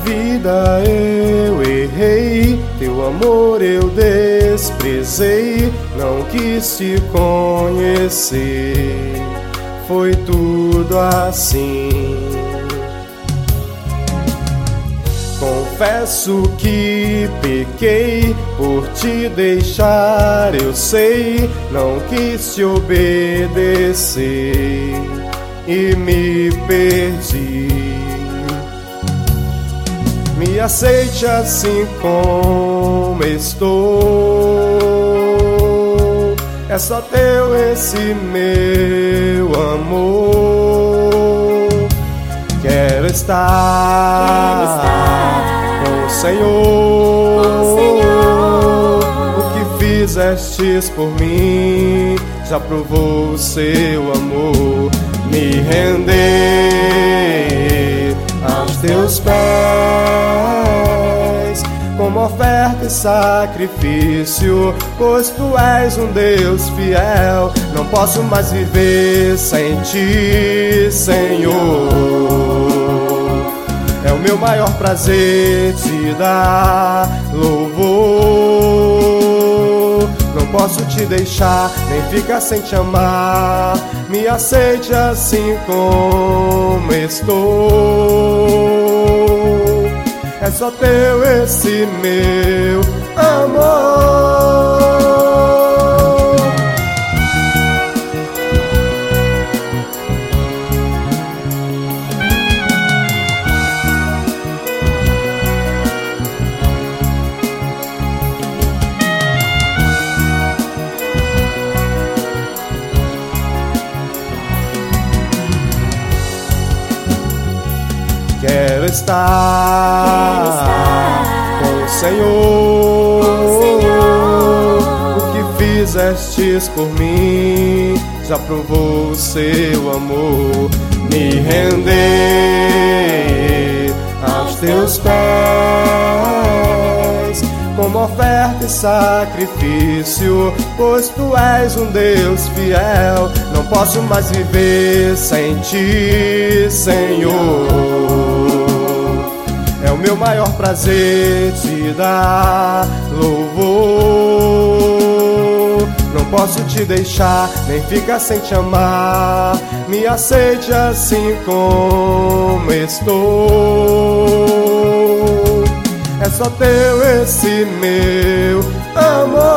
vida eu errei, teu amor eu desprezei, não quis te conhecer, foi tudo assim. Confesso que pequei, por te deixar eu sei, não quis te obedecer e me perdi. Me aceite assim como estou, é só teu esse meu amor. Quero estar com o Senhor. O que fizestes por mim já provou o seu amor. Me render aos teus pés, como oferta e sacrifício, pois tu és um Deus fiel. Não posso mais viver sem ti, Senhor. É o meu maior prazer te dar louvor. Não posso te deixar, nem ficar sem te amar. Me aceite assim como estou, é só teu esse meu amor. Quero estar com o Senhor. O que fizestes por mim já provou o seu amor. Me render aos teus pés, como oferta e sacrifício, pois tu és um Deus fiel. Não posso mais viver sem ti, Senhor. É o meu maior prazer te dar louvor. Não posso te deixar, nem ficar sem te amar. Me aceite assim como estou, é só teu esse meu amor.